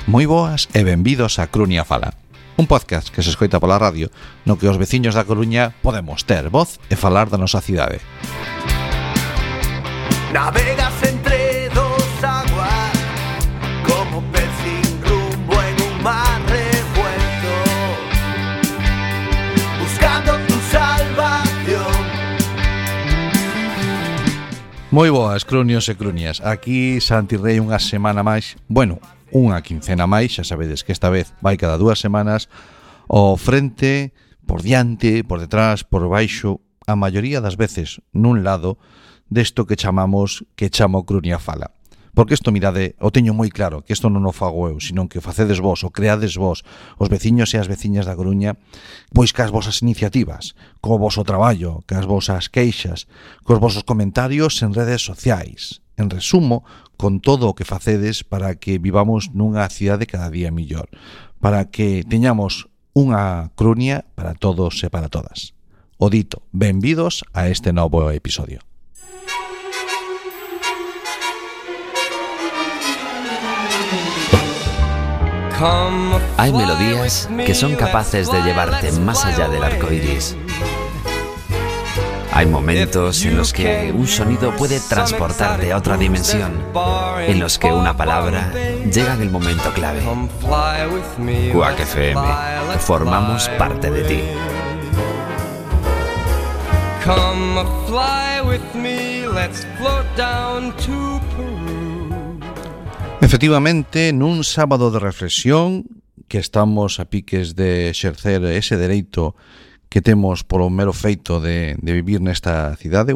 Moi boas e benvidos a Crunia Fala, un podcast que se escoita pola radio no que os veciños da Coruña podemos ter voz e falar da nosa cidade. Navegas entre dos aguas como pez sin rumbo en un mar revuelto, buscando tu salvación. Moi boas, crunios e crunias. Aquí Santi Rei unha semana máis, unha quincena máis, xa sabedes que esta vez vai cada 2 semanas, ao frente, por diante, por detrás, por baixo, a maioría das veces nun lado desto que chamo Crunia Fala. Porque isto, mirade, o teño moi claro, que isto non o fago eu, senón que o facedes vos, o creades vos, os veciños e as veciñas da Coruña, pois cas vosas iniciativas, co voso traballo, cas vosas queixas, cos vosos comentarios en redes sociais. En resumo, con todo o que facedes para que vivamos nunha cidade cada día millor, para que teñamos unha Crunia para todos e para todas. O dito, benvidos a este novo episodio. Hay melodías que son capaces de llevarte más allá del arco iris. Hay momentos en los que un sonido puede transportarte a otra dimensión, en los que una palabra llega en el momento clave. Quack FM, formamos parte de ti. Come fly with me, let's float down to Peru. Efectivamente, nun sábado de reflexión, que estamos a piques de exercer ese dereito que temos polo mero feito de vivir nesta cidade,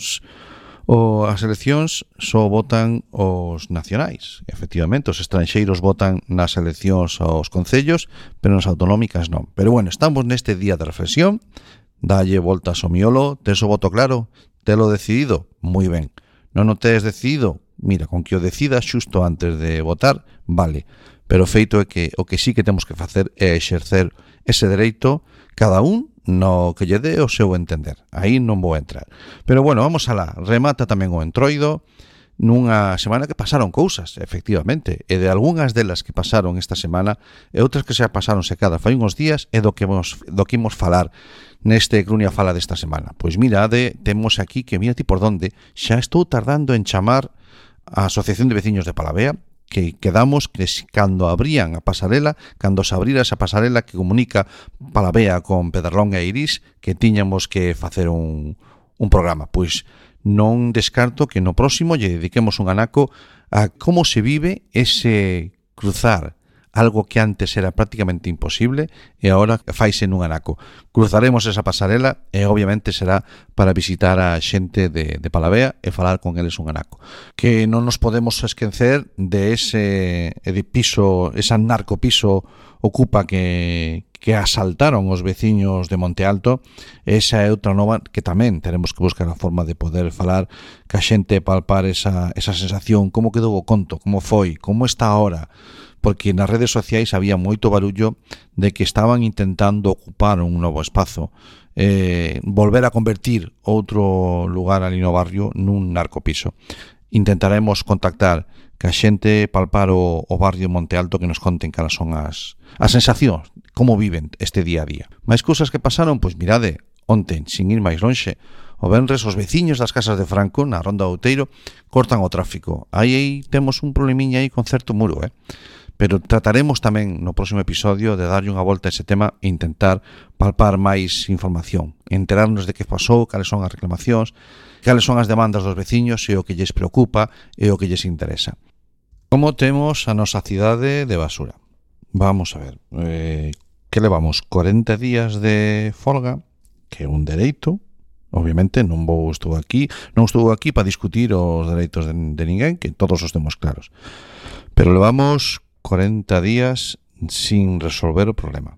as eleccións só votan os nacionais. Efectivamente, os estranxeiros votan nas eleccións aos concellos, pero nas autonómicas non. Pero estamos neste día de reflexión, dalle voltas ao miolo, tes o voto claro, telo decidido, moi ben. Non o tes decidido, mira, con que o decidas xusto antes de votar, vale. Pero o feito é que o que sí que temos que facer é exercer ese dereito, cada un no que lle dé o seu entender. Aí non vou entrar. Pero vamos alá. Remata tamén o entroido nunha semana que pasaron cousas, efectivamente, e de algunhas delas que pasaron esta semana e outras que xa pasaron secada fai uns días e do que imos falar neste Crunia Fala desta semana. Pois mirade, temos aquí que mira ti por donde xa estou tardando en chamar a Asociación de Veciños de Palavea, que quedamos que cando abrían a pasarela, cando se abrira esa pasarela que comunica Palavea con Pedrolón e Iris, que tiñamos que facer un programa. Pois non descarto que no próximo lle dediquemos un anaco a como se vive ese cruzar algo que antes era prácticamente imposible e agora faise nun anaco. Cruzaremos esa pasarela e obviamente será para visitar a xente de Palavea e falar con eles un anaco. Que non nos podemos esquecer de ese piso, esa narcopiso ocupa que asaltaron os veciños de Monte Alto. Esa é outra nova que tamén teremos que buscar a forma de poder falar ca xente, palpar esa sensación, como quedou o conto, como foi, como está ahora, porque nas redes sociais había moito barullo de que estaban intentando ocupar un novo espazo, volver a convertir outro lugar ali no barrio nun narcopiso. Intentaremos contactar ca xente, palpar o barrio de Monte Alto, que nos conten caras son as sensacións, como viven este día a día. Mais cousas que pasaron, pois mirade, onte, sin ir máis lonxe, o venres os veciños das casas de Franco, na Ronda do Outeiro, cortan o tráfico. Aí temos un problemiña aí con certo muro, pero trataremos tamén no próximo episodio de darlle unha volta a ese tema e intentar palpar máis información, enterarnos de que pasou, cales son as reclamacións, cales son as demandas dos veciños e o que lles preocupa e o que lles interesa. Como temos a nosa cidade de basura? Vamos a ver, que levamos 40 días de folga, que é un dereito. Obviamente non estou aquí para discutir os dereitos de ninguén, que todos os temos claros. Pero levamos 40 días sin resolver o problema.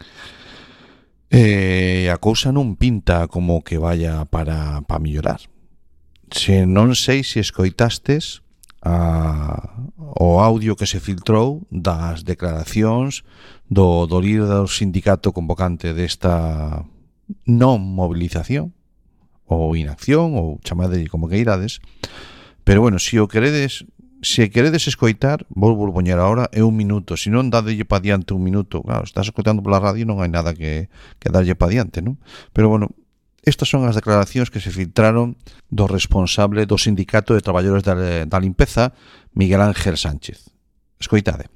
A cousa non pinta como que vaya para mellorar. Se non sei se escoitastes o audio que se filtrou das declaracións do líder do sindicato convocante desta non movilización ou inacción ou chamadelle como que irades, pero se o queredes se queredes escoitar, vou poñer agora, é 1 minuto. Se non, dadelle pa diante 1 minuto. Claro, estás escoitando pola radio, non hai nada que darlle pa diante, non? Pero, bueno, estas son as declaracións que se filtraron do responsable do Sindicato de Traballadores da Limpeza, Miguel Ángel Sánchez. Escoitade.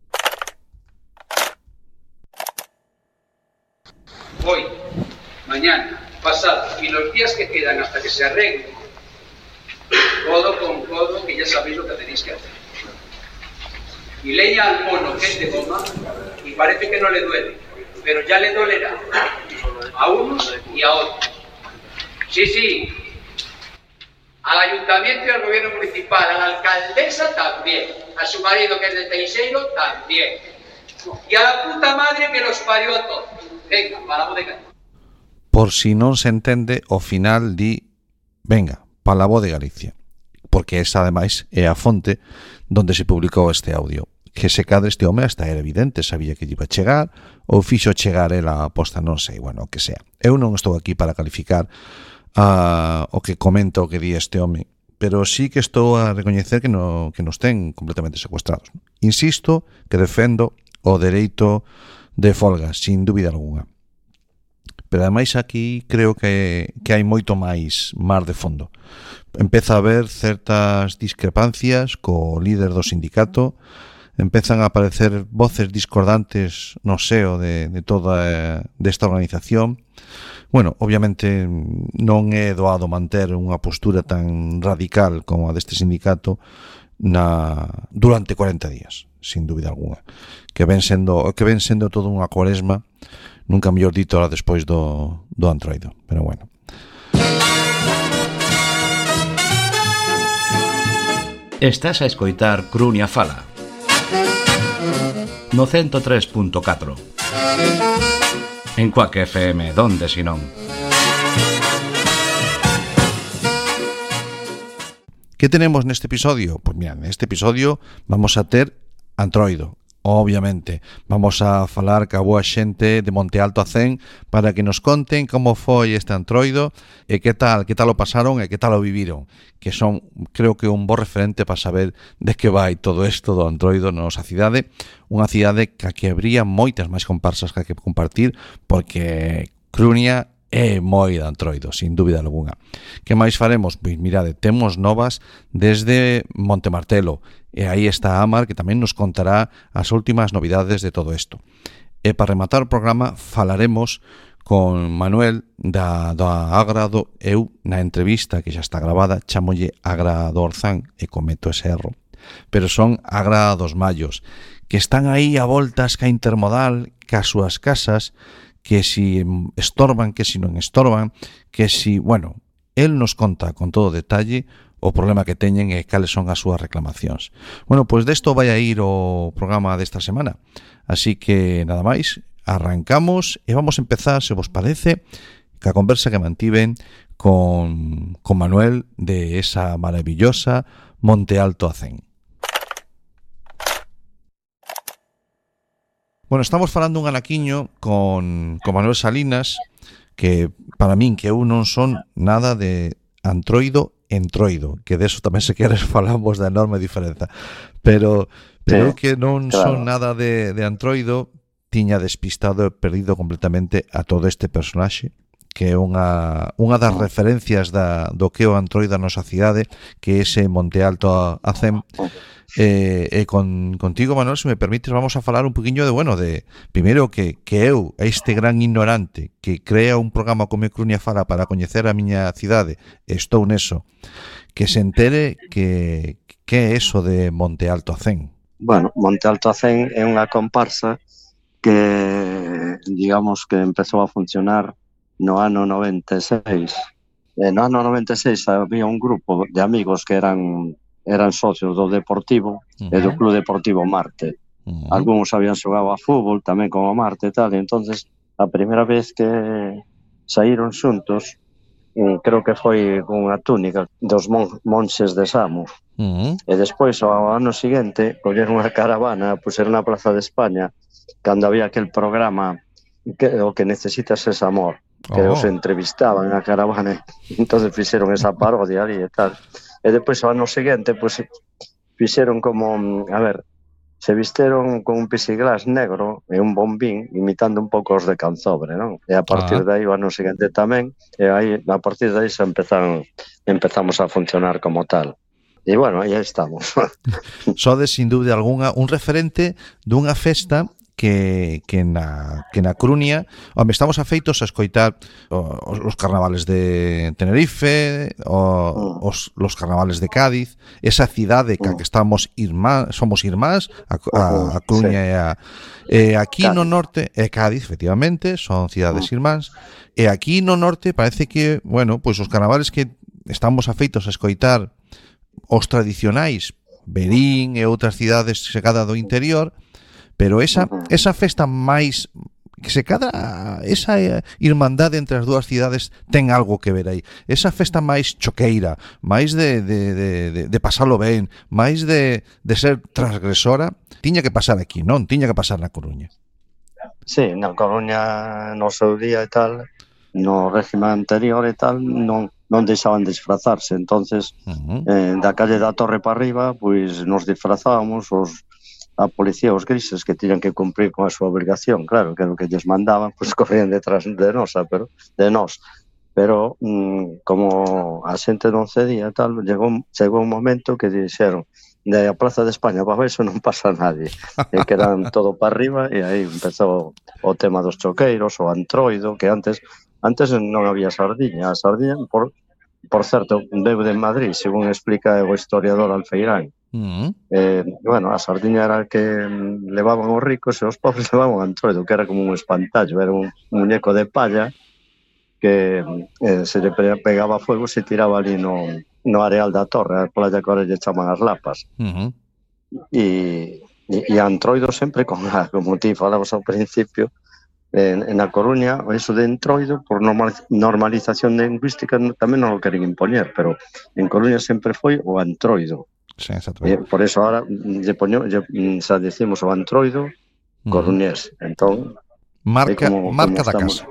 Hoy, mañana, pasado y los días que quedan hasta que se arregle, codo con codo, que ya sabéis lo que tenéis que hacer. Y leña al mono que es de goma y parece que no le duele, pero ya le dolerá a unos y a otros. Sí, sí, al ayuntamiento y al gobierno municipal, a la alcaldesa también, a su marido que es de Teixeiro también, y a la puta madre que los parió a todos. Venga, para la bodega. Por si non se entende, o final di, venga, para la voz de Galicia, porque esa ademais é a fonte donde se publicou este audio. Que se cadre este home hasta era evidente, sabía que lle iba a chegar, ou fixo chegar ela a posta, non sei, bueno, o que sea. Eu non estou aquí para calificar o que comenta o que di este home, pero sí que estou a recoñecer que nos ten completamente secuestrados. Insisto que defendo o dereito de folga, sin dúbida alguna. Pero ademais aquí creo que hai moito máis mar de fondo. Empeza a haber certas discrepancias co líder do sindicato, empezan a aparecer voces discordantes no seo de toda desta organización. Bueno, obviamente non é doado manter unha postura tan radical como a deste sindicato durante 40 días, sin dúbida alguna. Que ven sendo todo unha cuaresma, nunca mellor dito ahora despois do Antroido, pero bueno. Estás a escoitar Crunia Fala no 103.4 en Cuac FM, donde si non. ¿Qué tenemos neste episodio? Pues mira, neste episodio vamos a ter Antroido. Obviamente, vamos a falar ca boa xente de Monte Alto a Cen para que nos conten como foi este Antroido e que tal o pasaron e que tal o viviron, que son, creo que un bo referente para saber de que vai todo isto do Antroido na nosa cidade, unha cidade que habría moitas máis comparsas que compartir, porque Crunia é moi de Antroido, sin dúbida alguna. Que máis faremos? Pois mirade, temos novas desde Montemartelo, e aí está Amar, que tamén nos contará as últimas novidades de todo isto. E para rematar o programa falaremos con Manuel da Agra do Eu na entrevista que xa está gravada, chamolle Agra do Orzán e cometo ese erro, pero son Agra dos Mallos, que están aí a voltas ca intermodal, ca súas casas, que si estorban, que si non estorban, que si, bueno, el nos conta con todo detalle o problema que teñen e cales son as súas reclamacións. Bueno, pois desto vai a ir o programa desta semana. Así que, nada máis, arrancamos e vamos a empezar, se vos parece, ca conversa que mantiven con Manuel de esa maravillosa Monte Alto a Cen. Bueno, estamos falando un anaquiño con Manuel Salinas, que para min que eu non son nada de Antroido Entroido, que de eso tamén se queres falamos da enorme diferenza, pero eu que non son nada de Antroido, tiña despistado e perdido completamente a todo este personaxe, que é unha das referencias do que é o Antroido da nosa cidade, que é ese Monte Alto a Cen. Contigo, Manuel, se me permites, vamos a falar un poquinho de primeiro que eu, este gran ignorante que crea un programa como Crunia Fala para coñecer a miña cidade, estou neso, que se entere que é eso de Monte Alto a Cen. Bueno, Monte Alto a Cen é unha comparsa que, digamos, que empezou a funcionar no ano 96. No ano 96 había un grupo de amigos que eran socios do Deportivo e do Club Deportivo Marte. Algunos habían xogado a fútbol tamén como Marte e tal, e entonces a primeira vez que saíron xuntos, creo que foi con unha túnica dos monxes de Samos. E despois, ao ano seguinte, colleron unha caravana, puseron na Plaza de España, cando había aquel programa o que necesitas es amor, que os entrevistaban na caravana, entonces fixeron esa parodia ali e tal. E depois, ao ano seguinte, pues, fixeron como, a ver, se visteron con un pisiglas negro e un bombín imitando un pouco os de Canzobre, non? E a partir de aí o ano seguinte tamén, e aí a partir de aí empezamos a funcionar como tal. E bueno, aí estamos. Sodes, sin dúbida algunha, un referente dunha festa que na Coruña, home, estamos afeitos a escoitar os carnavales de Tenerife, os carnavales de Cádiz, esa cidade que estamos somos irmás, a Coruña e aquí Cádiz. No norte, Cádiz, efectivamente, son cidades irmás, e aquí no norte parece que, bueno, pois os carnavales que estamos afeitos a escoitar os tradicionais, Verín e outras cidades chegada do interior, pero esa festa máis que se cadra, esa irmandade entre as dúas cidades ten algo que ver aí. Esa festa máis choqueira, máis de pasalo ben, máis de ser transgresora, tiña que pasar aquí, non? Tiña que pasar na Coruña. Sí, na Coruña no seu día e tal, no régimen anterior e tal, non deixaban disfrazarse, entonces da calle da Torre para arriba, pois nos disfrazábamos a policía, os grises que tiñan que cumprir con a súa obrigación, claro, que era o que lles mandaban, pois corrían detrás de nós, pero como a xente non cedía e tal, chegou un momento que dixeron de a Praza de España para eso non pasa nadie, e que eran todo para arriba, e aí empezou o tema dos choqueiros, o antroido, que antes non había sardiña. A sardiña, por certo, veu de Madrid, según explica o historiador Alfeirán. Bueno, a sardiña era que levaban os ricos e os pobres levaban antroido, que era como un espantallo, era un muñeco de palla que se lle pegaba fuego se tiraba ali no areal da Torre, a playa que ahora lle chaman as Lapas. E antroido sempre como ti falabas ao principio, na Coruña, eso de entroido, por normalización lingüística, tamén non o queren impoñer, pero en Coruña sempre foi o antroido. Sí, exactamente. Por eso ahora xa decimos o antroido coruñés. Entón, marca da casa.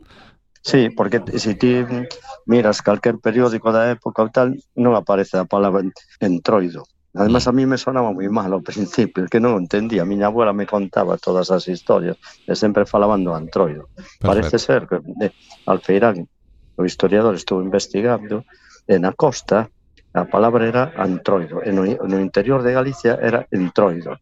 Sí, porque se ti miras calquer periódico da época ou tal, non aparece a palabra entroido. Además, a mí me sonaba moi mal ao principio, que non entendía. A miña abuela me contaba todas as historias e sempre falaban do antroido. Perfecto. Parece ser que Alfeirán, o historiador, estuvo investigando, e na costa a palabra era antroido, e no interior de Galicia era entroido.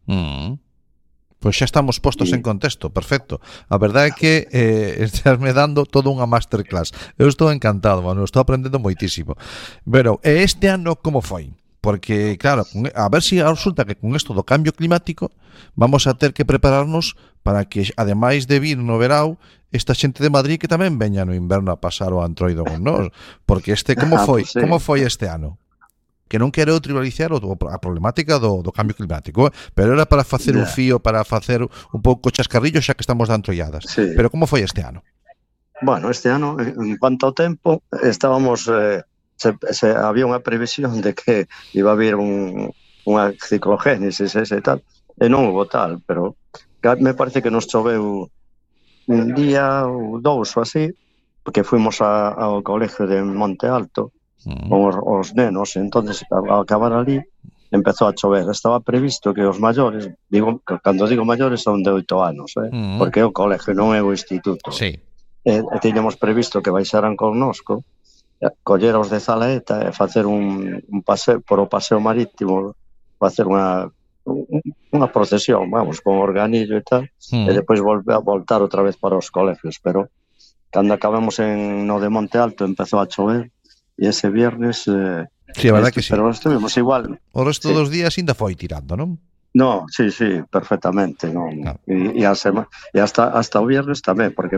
Pois xa estamos postos en contexto, perfecto. A verdade é que estás me dando toda unha masterclass. Eu estou encantado, mano, estou aprendendo moitísimo. Pero, este ano como foi? Porque, claro, a ver se resulta que con isto do cambio climático vamos a ter que prepararnos para que, ademais de vir no verao, esta xente de Madrid que tamén veña no inverno a pasar o antroido con nós. Porque como foi este ano? Que non quero trivializar a problemática do cambio climático, pero era para facer un fío, para facer un pouco chascarrillo, xa que estamos de antrolladas. Sí. Pero como foi este ano? Bueno, este ano, en cuanto ao tempo, estábamos... había unha previsión de que iba a haber unha ciclogénesis e tal, e non hubo tal, pero me parece que nos choveu un día ou dous ou así, porque fuimos ao colegio de Monte Alto, con os nenos, entonces ao acabar ali empezou a chover. Estaba previsto que os maiores, cando digo maiores son de 8 anos, porque é o colegio, non é o instituto. Sí. E tiñamos previsto que baixaran connosco, coller os de Zalaeta e facer un paseo por o paseo marítimo, facer unha procesión, vamos, con organillo e tal, e depois voltar outra vez para os colegios, pero cando acabamos no de Monte Alto empezou a chover. E ese viernes... sí, a verdade que sí. Pero estuvimos igual. O resto dos días ainda foi tirando, non? No, sí, perfectamente. No. Claro. E hasta o viernes tamén, porque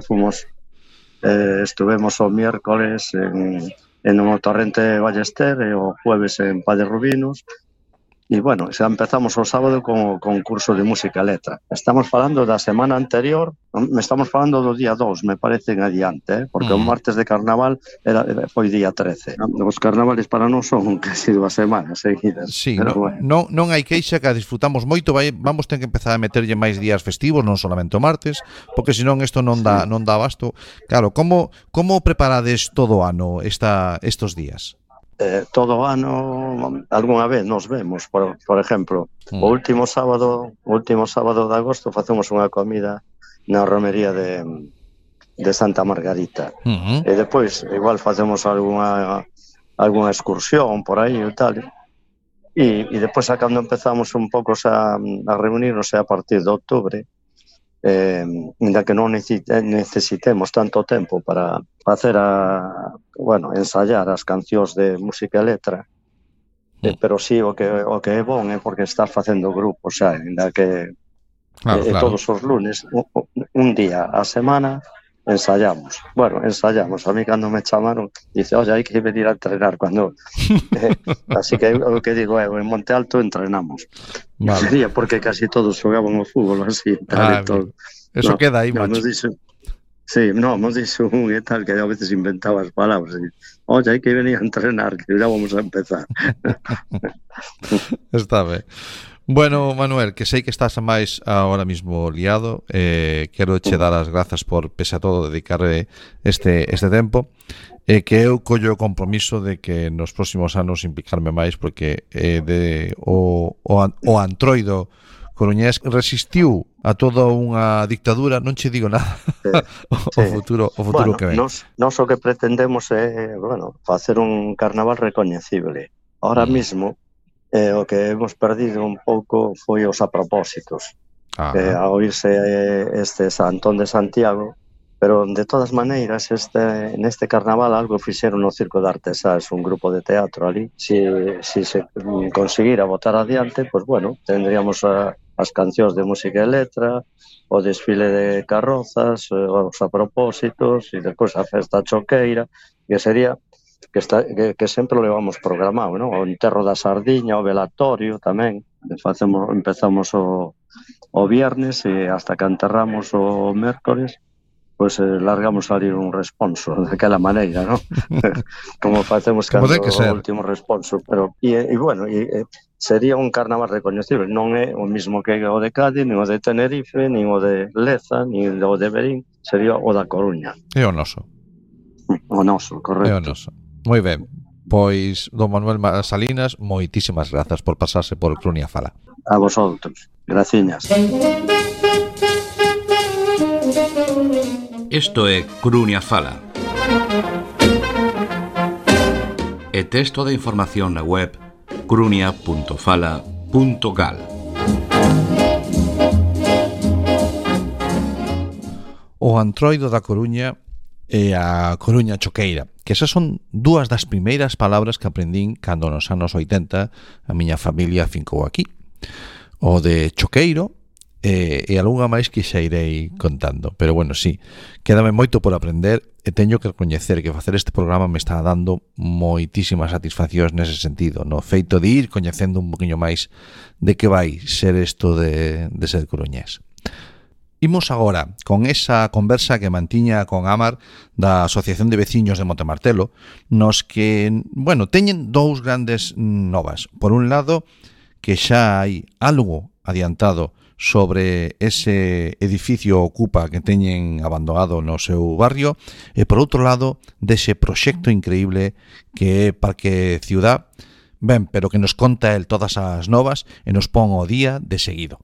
estuvemos o miércoles en o Torrente Ballester e o jueves en Padre Rubinos. E, bueno, xa empezamos o sábado con o concurso de música e letra. Estamos falando da semana anterior, estamos falando do día 2, me parece en adiante, porque o martes de carnaval foi día 13. Os carnavales para nós son casi 2 semanas seguidas. Sí, non hai queixa, que a disfrutamos moito, vamos ter que empezar a meterlle máis días festivos, non solamente o martes, porque senón isto non dá abasto. Claro, como preparades todo o ano estos días? todo o ano algunha vez nos vemos, por exemplo, o último sábado de agosto facemos unha comida na romería de Santa Margarita. E depois igual facemos algunha excursión por aí e tal. E depois cando empezamos un pouco a reunirnos a partir de outubro, ainda que non necesitemos tanto tempo para facer ensayar as cancións de música e letra, pero sí o que é bon é porque estás facendo grupo, xa, ainda que claro. Todos os lunes, un día a semana ensayamos. A mí cando me chamaron dice, oye, hai que venir a entrenar cando así que o que digo en Monte Alto entrenamos vale. Día porque casi todos xogaban o fútbol así tal, todo. Eso queda aí, macho. Nos dixo un e tal que a veces inventaba as palabras e, oye, hai que venir a entrenar que ya vamos a empezar. Está ben. Bueno, Manuel, que sei que estás máis ahora mismo liado, quero che dar as grazas por, pese a todo, dedicar este tempo, que eu collo o compromiso de que nos próximos anos implicarme máis, porque o antroido coruñés resistiu a toda unha dictadura, non che digo nada. O futuro que ven. Nos o que pretendemos é, facer un carnaval recoñecible. Ahora mismo o que hemos perdido un pouco foi os apropósitos. A oírse este Santón de Santiago, pero de todas maneiras neste carnaval algo fixeron no Circo de Artesás, un grupo de teatro ali. Si se conseguira botar adiante, pues tendríamos as cancións de música e letra, o desfile de carrozas, os apropósitos e depois a festa choqueira, que sería que sempre o levamos programado, non? O enterro da sardiña, o velatorio tamén. Empezamos o viernes e hasta que enterramos o mércores, pois largamos ali un responso daquela maneira, non? Como facemos cando o último responso, pero sería un carnaval recoñecible, non é o mismo que o de Cádiz, nin o de Tenerife, nin o de Leza, nin o de Verín, sería o da Coruña. É o noso. O noso, correcto. É o noso. Moi ben, pois don Manuel Salinas, moitísimas grazas por pasarse por Crunia Fala. A vosotros, graciñas. Isto é Crunia Fala. E texto de información na web crunia.fala.gal. O antroido da Coruña e a Coruña choqueira, que esas son dúas das primeiras palabras que aprendín cando nos anos 80 a miña familia fincou aquí. O de choqueiro e algunha máis que xa irei contando, pero sí, quédame moito por aprender e teño que recoñecer que facer este programa me está dando moitísimas satisfaccións nese sentido, no feito de ir coñecendo un poquinho máis de que vai ser isto de ser coruñés. Imos agora con esa conversa que mantiña con Amar da Asociación de Veciños de Montemartelo, nos que, teñen dous grandes novas. Por un lado, que xa hai algo adiantado sobre ese edificio ocupa que teñen abandonado no seu barrio, e por outro lado, dese proxecto increíble que é Parque Ciudad, pero que nos conta el todas as novas e nos pon o día de seguido.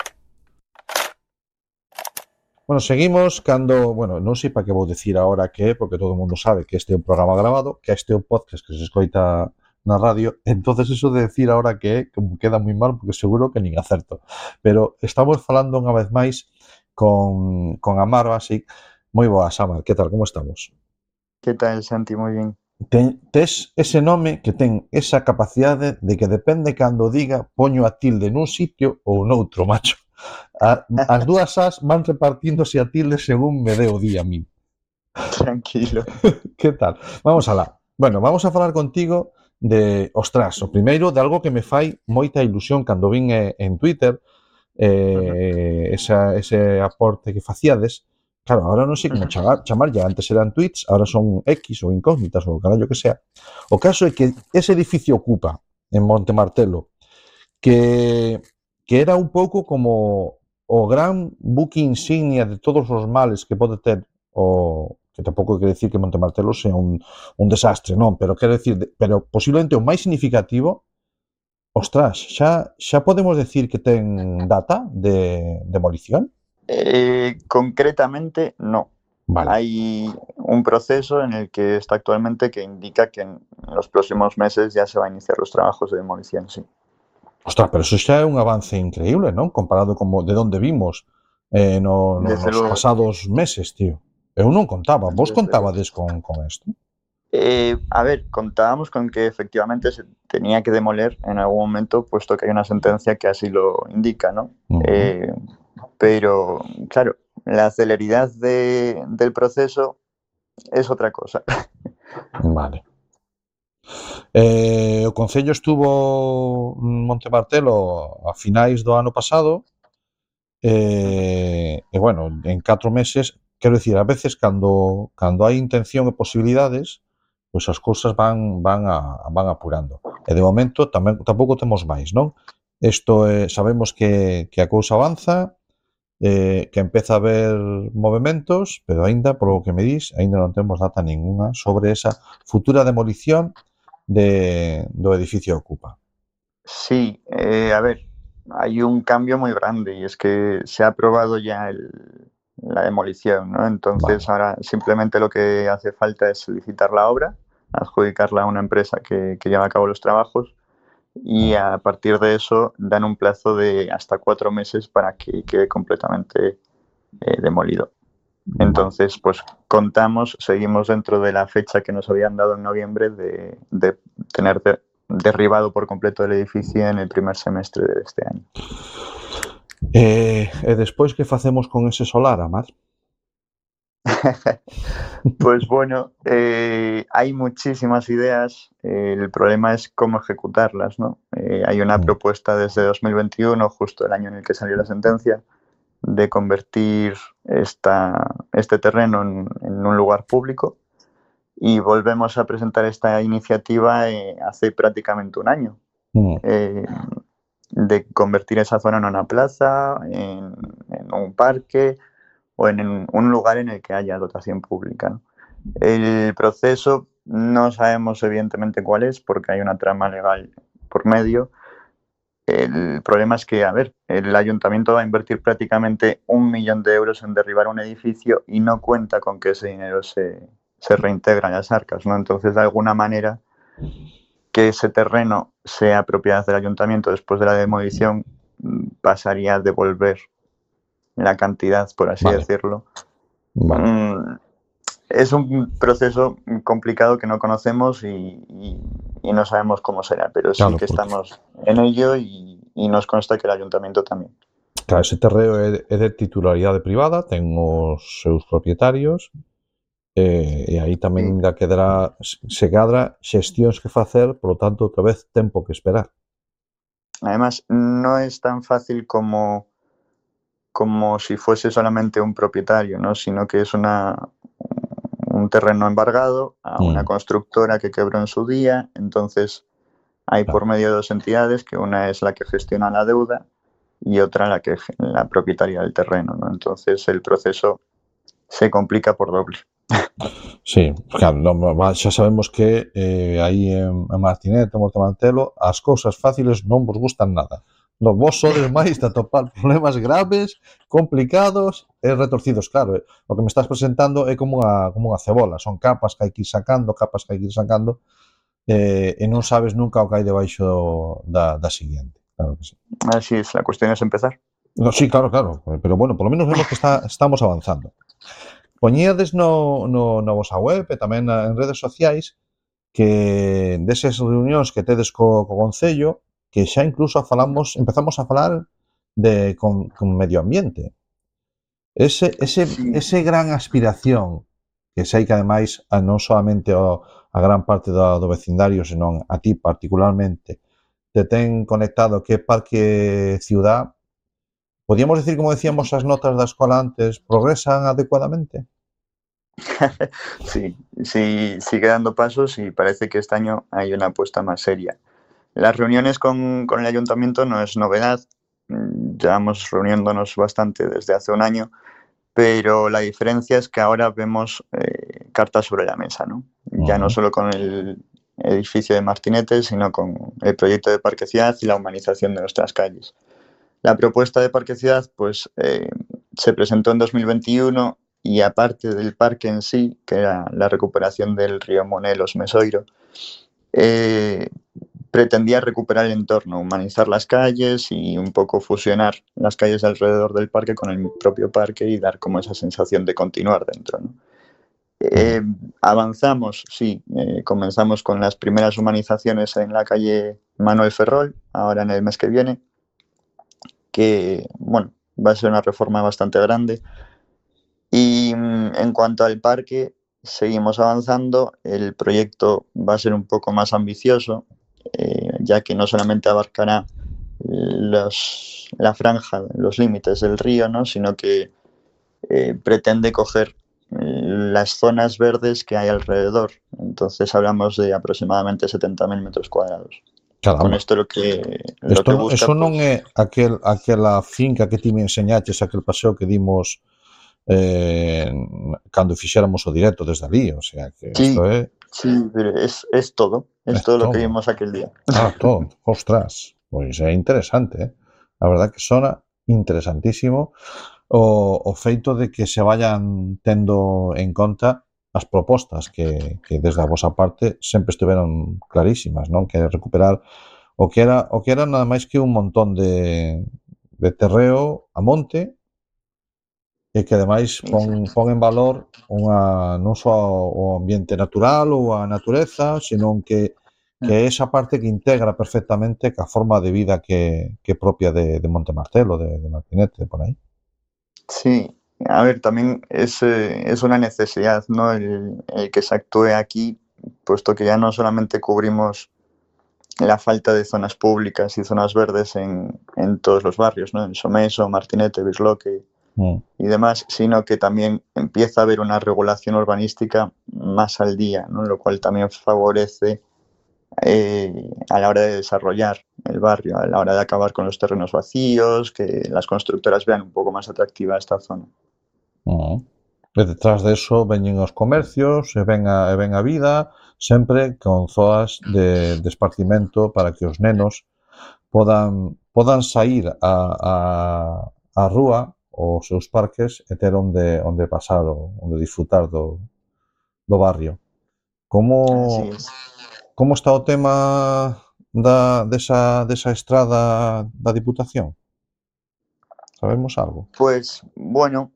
Seguimos cando, non sei para que vou dicir agora que é, porque todo o mundo sabe que este é un programa grabado, que este é un podcast que se escoita na radio, entonces eso de decir agora que é, como queda moi mal, porque seguro que nin acerto. Pero estamos falando unha vez máis con Amar Basic. Moi boas, Amar, que tal, como estamos? Que tal, Santi, moi ben. Tes ese nome que ten esa capacidade de que depende cando diga poño a tilde nun sitio ou noutro, macho. As dúas as van repartíndose a tilde según me dé o día a mí. Tranquilo. Que tal? Vamos alá. Vamos a falar contigo de, ostras, o primeiro de algo que me fai moita ilusión cando vin en Twitter ese aporte que facíades. Claro, ahora non sei como chamar, ya antes eran tweets, ahora son X ou incógnitas ou carallo que sea. O caso é que ese edificio ocupa en Montemartelo, que era un pouco como o gran buque insignia de todos os males que pode ter que tampouco quere decir que Montemartelo sea un desastre, non, pero quero decir, pero posiblemente o máis significativo, ostras, xa podemos decir que ten data de demolición? Concretamente, no. Vale. Hay un proceso en el que está actualmente que indica que en los próximos meses ya se va a iniciar los trabajos de demolición, sí. Ostras, pero eso xa é un avance increíble, non? Comparado como de onde vimos nos pasados meses, tío. Eu non contaba. Vos contabades con esto? A ver, contábamos con que efectivamente se tenía que demoler en algún momento, puesto que hay una sentencia que así lo indica, ¿no? Pero, claro, la celeridad del proceso es otra cosa. Vale. O Concello estuvo en Montemartelo a finais do ano pasado e bueno, en 4 meses, quero dicir, a veces cando hai intención e posibilidades, pois as cousas van apurando. E de momento tampouco temos máis, non? Isto sabemos que a cousa avanza, que empeza a haber movementos, pero aínda, polo que me dís, aínda non temos data ninguna sobre esa futura demolición do edificio Ocupa. Sí, a ver, hay un cambio muy grande y es que se ha aprobado ya la demolición, ¿no? Entonces ahora simplemente lo que hace falta es solicitar la obra, adjudicarla a una empresa que lleva a cabo los trabajos y a partir de eso dan un plazo de hasta 4 meses para que quede completamente demolido. Entonces, pues seguimos dentro de la fecha que nos habían dado en noviembre de tener derribado por completo el edificio en el primer semestre de este año. E despois que facemos con ese solar, Amar? Pues bueno, hay muchísimas ideas, el problema es cómo ejecutarlas, ¿no? Hay una propuesta desde 2021, justo el año en el que salió la sentencia, de convertir este terreno en un lugar público y volvemos a presentar esta iniciativa hace prácticamente un año, de convertir esa zona en una plaza, en un parque o en un lugar en el que haya dotación pública, ¿no? El proceso no sabemos evidentemente cuál es porque hay una trama legal por medio. El problema es que, a ver, el ayuntamiento va a invertir prácticamente 1 millón de euros en derribar un edificio y no cuenta con que ese dinero se reintegra en las arcas, ¿no? Entonces, de alguna manera, que ese terreno sea propiedad del ayuntamiento después de la demolición pasaría a devolver la cantidad, por así decirlo. Es un proceso complicado que no conocemos y no sabemos cómo será, pero sí que estamos en ello y nos consta que el ayuntamiento tamén. Claro, ese terreo é de titularidade privada, ten os seus propietarios e aí tamén ainda quedará xestións que facer, por lo tanto, outra vez tempo que esperar. Además, no es tan fácil como si fuese solamente un propietario, ¿no? Sino que es un terreno embargado a una constructora que quebró en su día, entonces hay por medio de 2 entidades, que una es la que gestiona la deuda y otra la propietaria del terreno, ¿no? Entonces el proceso se complica por doble. Sí, claro, xa sabemos que aí en Martinete, Montemartelo, as cousas fáciles non vos gustan nada. Vos sodes máis de atopar problemas graves, complicados e retorcidos. Claro, o que me estás presentando é como unha cebola, son capas que hai que ir sacando, e non sabes nunca o que hai debaixo da seguinte. Claro que sí. Así es, la cuestión es empezar. No, sí, claro, pero bueno, por lo menos vemos que estamos avanzando. Poñíades na vosa web e tamén en redes sociais que desas reunións que tedes co Concello que xa incluso empezamos a falar con medio ambiente. Ese gran aspiración que sei que ademais non solamente a gran parte do vecindario, senón a ti particularmente, te ten conectado que Parque Ciudad, podíamos decir, como decíamos as notas da escola antes, progresan adecuadamente? Sí, sigue dando pasos y parece que este año hay una apuesta más seria. Las reuniones con el ayuntamiento no es novedad, llevamos reuniéndonos bastante desde hace un año, pero la diferencia es que ahora vemos cartas sobre la mesa, ¿no? Ya no solo con el edificio de Martinete, sino con el proyecto de Parque Ciudad y la humanización de nuestras calles. La propuesta de Parque Ciudad pues, se presentó en 2021 y aparte del parque en sí, que era la recuperación del río Monelos Mesoiro, pretendía recuperar el entorno, humanizar las calles y un poco fusionar las calles alrededor del parque con el propio parque y dar como esa sensación de continuar dentro, ¿no? Avanzamos, sí, comenzamos con las primeras humanizaciones en la calle Manuel Ferrol, ahora en el mes que viene, que, bueno, va a ser una reforma bastante grande. Y en cuanto al parque, seguimos avanzando. El proyecto va a ser un poco más ambicioso, ya que no solamente abarcará la franja, los límites del río, ¿no? Sino que pretende coger las zonas verdes que hay alrededor. Entonces hablamos de aproximadamente 70.000 metros cuadrados. Caramba. Con isto lo que busca, eso non é aquela finca que ti me enseñaches, aquel paseo que dimos cando fixéramos o directo desde ali, o sea que sí, isto é... Sí, pero es todo lo que vimos aquel día. Todo, ostras, pois é interesante, a verdad que sona interesantísimo o feito de que se vayan tendo en conta as propostas que desde a vosa parte sempre estiveron clarísimas, non? Que recuperar o que era nada máis que un montón de terreo a monte e que ademais pon en valor non só o ambiente natural ou a natureza, senón que esa parte que integra perfectamente ca forma de vida que propia de Montemartelo, de Martinete, por aí. Sí, a ver, también es una necesidad, ¿no? El que se actúe aquí, puesto que ya no solamente cubrimos la falta de zonas públicas y zonas verdes en todos los barrios, ¿no? En Someso, Martinete, Bisloque y demás, sino que también empieza a haber una regulación urbanística más al día, ¿no? Lo cual también favorece a la hora de desarrollar el barrio, a la hora de acabar con los terrenos vacíos, que las constructoras vean un poco más atractiva esta zona. E detrás de eso veñen os comercios e ven a vida, sempre con zoas de esparcimento para que os nenos podan sair a rúa os seus parques e ter onde pasar, onde disfrutar do barrio. Como está o tema desa estrada da Diputación? Sabemos algo? Pues, bueno,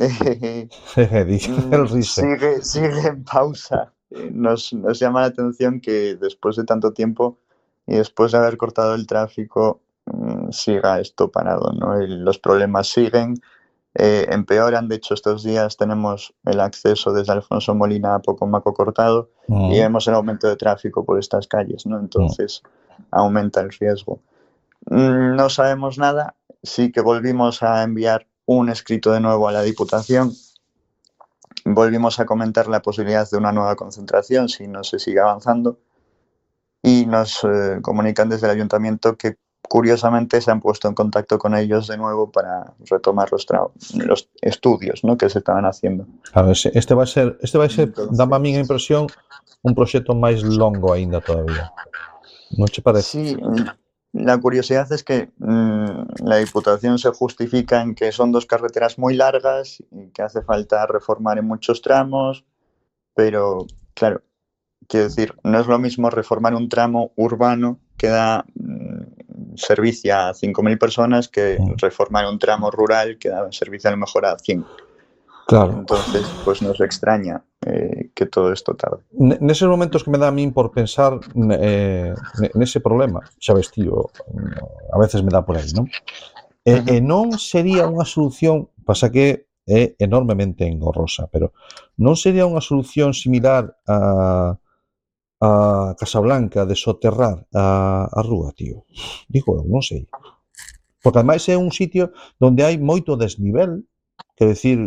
sigue en pausa. Nos llama la atención que después de tanto tiempo y después de haber cortado el tráfico siga esto parado, ¿no? Los problemas siguen, empeoran. De hecho, estos días tenemos el acceso desde Alfonso Molina a Pocomaco cortado y vemos el aumento de tráfico por estas calles, ¿no? Entonces aumenta el riesgo. No sabemos nada. Sí que volvimos a enviar un escrito de nuevo a la Diputación. Volvimos a comentar la posibilidad de una nueva concentración si no se sigue avanzando y nos comunican desde el Ayuntamiento que curiosamente se han puesto en contacto con ellos de nuevo para retomar los estudios, ¿no? Que se estaban haciendo. A ver, este vai ser, dame a min a impresión, un proxecto máis longo aínda todavía. Non che parece? Sí, la curiosidad es que la Diputación se justifica en que son dos carreteras muy largas y que hace falta reformar en muchos tramos, pero claro, quiero decir, no es lo mismo reformar un tramo urbano que da servicio a 5.000 personas que reformar un tramo rural que da servicio a lo mejor a 100. Claro. Entonces, pues nos extraña que todo esto tarde. Neses momentos que me dá a min por pensar nese problema, xa ves tío, a veces me dá por aí, non? E non sería unha solución, pasa que é enormemente engorrosa, pero non sería unha solución similar a Casablanca de soterrar a rúa, tío? Digo, non sei. Porque ademais é un sitio onde hai moito desnivel, quer decir,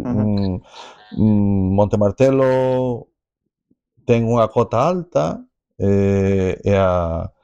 Montemartelo ten unha cota alta e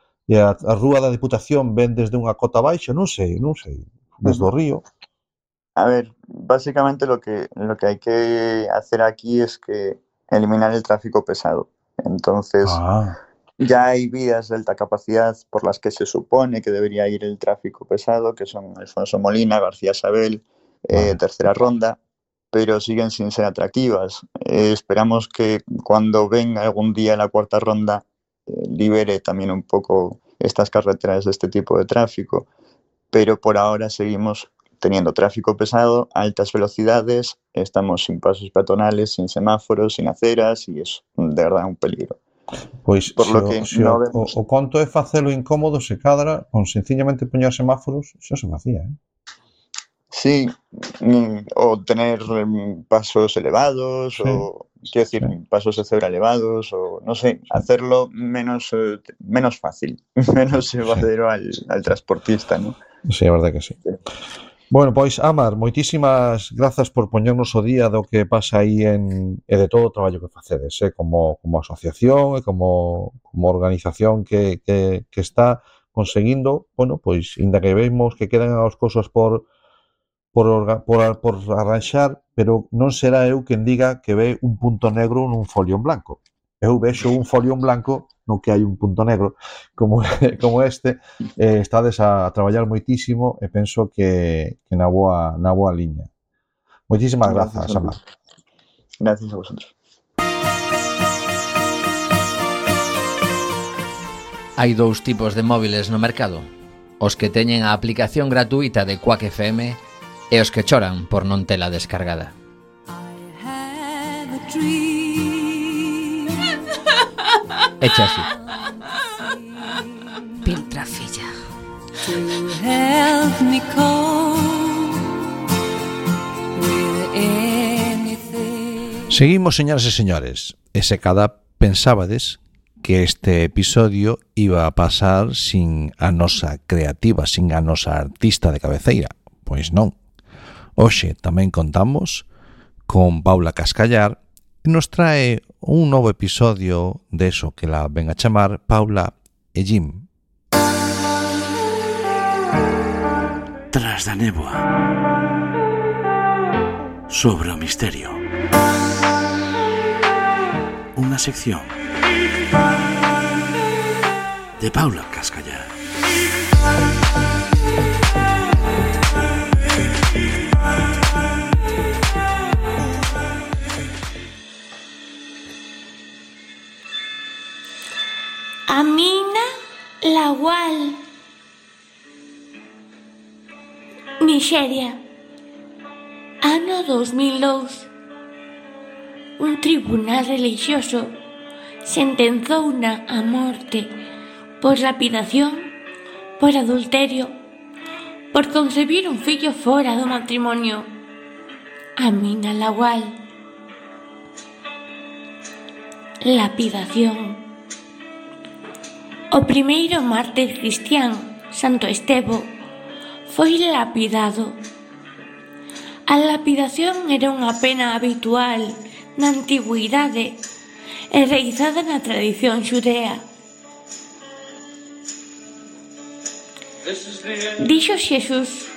a rúa da Diputación ven desde unha cota baixa, non sei, desde o río. A ver, básicamente lo que hay que hacer aquí es que eliminar el tráfico pesado. Entonces, ya hay vías de alta capacidad por las que se supone que debería ir el tráfico pesado, que son Alfonso Molina, García Sabel, Tercera Ronda, pero siguen sin ser atractivas. Esperamos que cuando venga algún día la Cuarta Ronda libere también un poco estas carreteras de este tipo de tráfico, pero por ahora seguimos teniendo tráfico pesado, altas velocidades, estamos sin pasos peatonales, sin semáforos, sin aceras, e é de verdade un peligro. Pois o conto é facelo incómodo se cadra con sencillamente poñer semáforos, xa se facía, Sí, o tener pasos elevados, o quiero decir, pasos de cebra elevados, o no sé, hacerlo menos fácil, menos llevadero al transportista, ¿no? Sí, a verdade que sí. Bueno, pois, Amar, moitísimas grazas por poñernos o día do que pasa aí e de todo o traballo que facedes, como asociación e como organización que está conseguindo, bueno, pois, inda que vemos que quedan as cousas por arranxar, pero non será eu quen diga que ve un punto negro nun folio en blanco. Eu vexo un folio en blanco no que hai un punto negro como este. Estades a traballar moitísimo e penso que na boa liña. Moitísimas grazas, Amar. Gracias a vosotros. Hai dous tipos de móviles no mercado: os que teñen a aplicación gratuita de Quack FM e os que choran por non tela descargada. Echa así. Piltrafilla. Seguimos, señoras e señores, e se cada pensábades que este episodio iba a pasar sin a nosa creativa, sin a nosa artista de cabeceira, pois non. Hoxe tamén contamos con Paula Cascallar, que nos trae un novo episodio de eso que la ven a chamar Paula e Jim. Tras da néboa, sobre o misterio, unha sección de Paula Cascallar. Amina Lawal, Nigeria, ano 2002. Un tribunal religioso sentenzouna a morte por lapidación, por adulterio, por concebir un fillo fora do matrimonio. Amina Lawal. Lapidación. O primeiro mártir cristián, Santo Estevo, foi lapidado. A lapidación era unha pena habitual na antigüidade e realizada na tradición xudea. Dixo Xesús: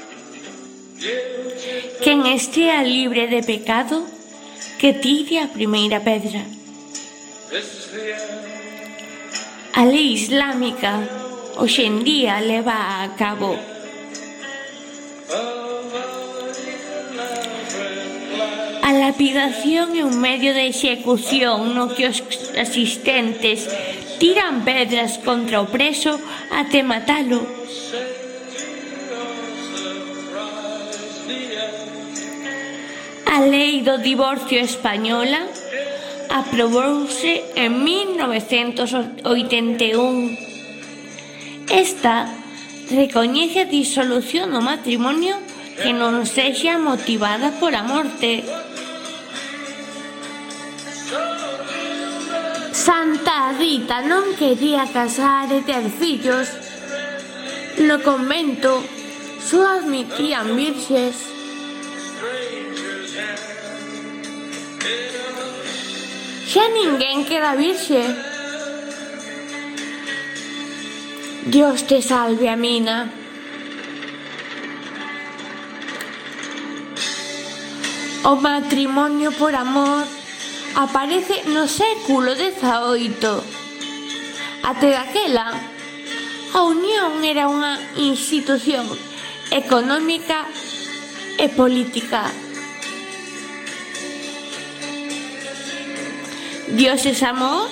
quen estea libre de pecado, que tire a primeira pedra. A lei islámica hoxe en día leva a cabo. A lapidación é un medio de execución no que os asistentes tiran pedras contra o preso até matalo. A lei do divorcio española aprobouse en 1981. Esta recoñece a disolución do matrimonio que non sexa motivada pola morte. Santa Rita non quería casar e ter fillos. No convento só admitían virxes. Xa ninguén queda virxe. Dios te salve, Amina. O matrimonio por amor aparece no século XVIII. Até daquela, a unión era unha institución económica e política. Dios es amor?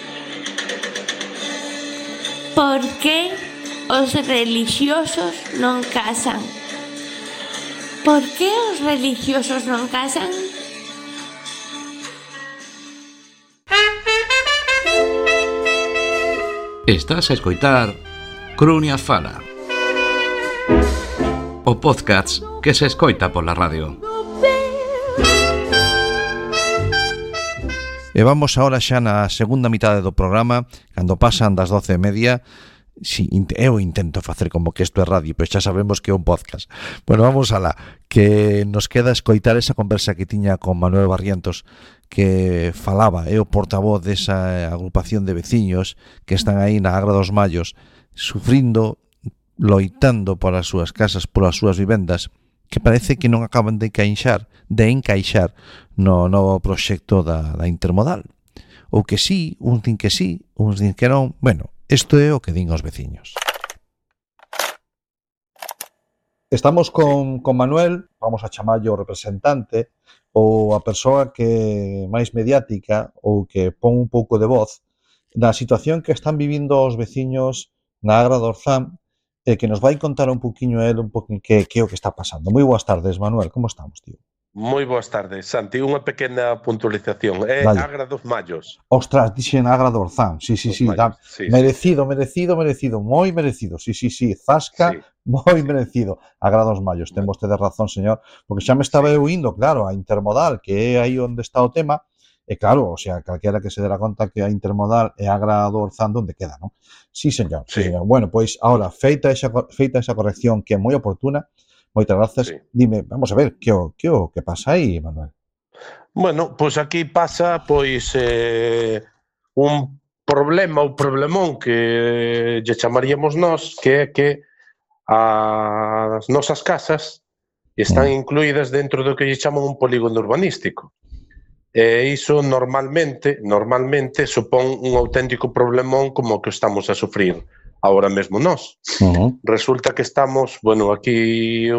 Por que os religiosos non casan? Por que os religiosos non casan? Estás a escoitar Crunia Fala, o podcast que se escoita pola radio. E vamos ahora xa na segunda mitade do programa, cando pasan das 12:30. Si, eu intento facer como que isto é radio, pero xa sabemos que é un podcast. Bueno, vamos alá, que nos queda escoitar esa conversa que tiña con Manuel Barrientos, que falaba, é o portavoz desa agrupación de veciños que están aí na Agra dos Mallos, sufrindo, loitando polas súas casas, polas súas vivendas, que parece que non acaban de encaixar no novo proxecto da intermodal. Ou que sí, uns din que sí, uns din que non. Bueno, isto é o que din os veciños. Estamos con Manuel, vamos a chamarlle o representante ou a persoa que máis mediática ou que pon un pouco de voz na situación que están vivindo os veciños na Agra do Orzán, e que nos vai contar un poquinho el que é o que está pasando. Moi boas tardes, Manuel, como estamos, tío? Moi boas tardes, Santi. Unha pequena puntualización. É Vale. Agra dos Mallos. Ostras, dixen Agra do Orzán. Sí, merecido, moi merecido. Sí, zasca, sí. Moi merecido. Agra dos Mallos, ten vostede razón, señor, porque xa me estaba eu indo, claro, a intermodal, que é aí onde está o tema, e claro, o sea, calquera que se dera conta que a intermodal é Agra do Orzán onde queda, non? Sí, señor. Sí, señor. Bueno, pois, ahora, feita esa corrección que é moi oportuna, moitas grazas. Sí. Dime, vamos a ver, que pasa aí, Manuel? Bueno, pois aquí pasa un problema ou problemón que lle chamaríamos nós, que é que as nosas casas están incluídas dentro do que lle chaman un polígono urbanístico. E iso normalmente supón un auténtico problemón como o que estamos a sufrir ahora mesmo nós. Resulta que estamos, bueno, aquí